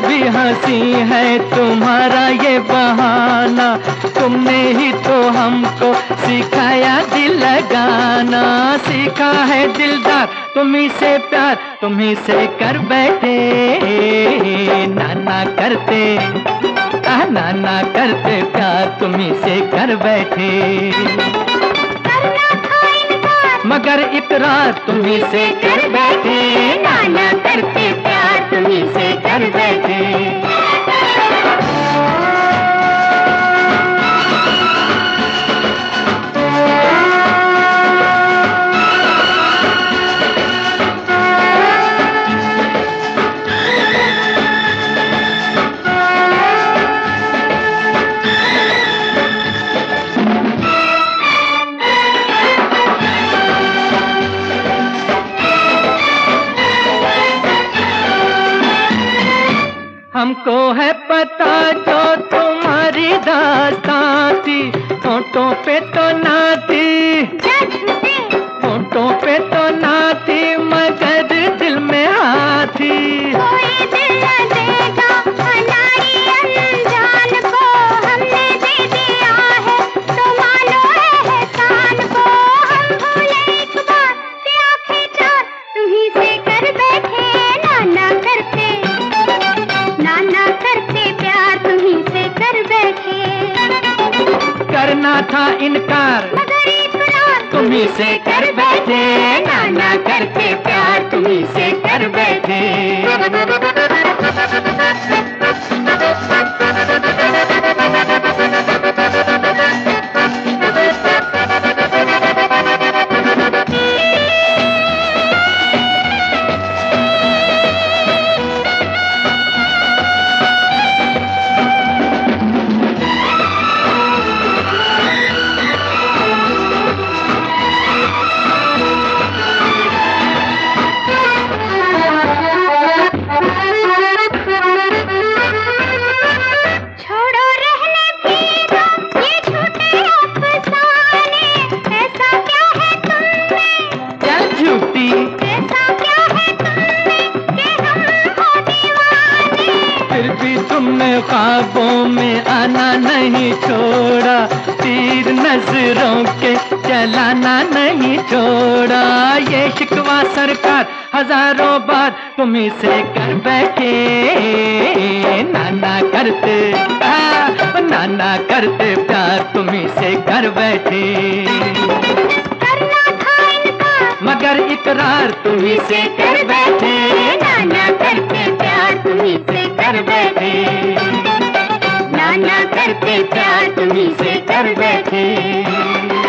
भी हंसी है तुम्हारा ये बहाना, तुमने ही तो हमको सिखाया दिल लगाना। सीखा है दिलदार तुम्ही से प्यार, तुम्ही से कर बैठे नाना करते, नाना करते प्यार तुम्ही से कर बैठे। मगर इकरार तुम्ही से कर बैठे, नाना करते प्यार तुम्ही से कर बैठे। हमको है पता जो तुम्हारी दास्तां थी, होठों पे तो ना थी, होठों पे तो ना थी, मगर दिल में हाँ थी। कोई दिल न देगा हमारी अनजान को, हमने दे दिया है तो मानो एहसान को। हम भूले एक बार कि आंखें चार तुम्ही से कर बैठे, नाना करते, नाना करते प्यार तुम्ही से कर बैठे। करना था इनकार मगर इकरार तुम्ही से कर बैठे, नाना करते प्यार तुम्ही से कर बैठे। तुमने ख्वाबों में आना नहीं छोड़ा, तीर नजरों के चलाना नहीं छोड़ा। ये शिकवा सरकार हजारों बार तुम्ही से कर बैठे, नाना करते, नाना करते प्यार तुम्ही से कर बैठे। मगर इकरार तुम्ही से कर बैठे, नाना करते प्यार तुम्ही से कर बैठे, नाना करते प्यार तुम्ही से कर बैठे।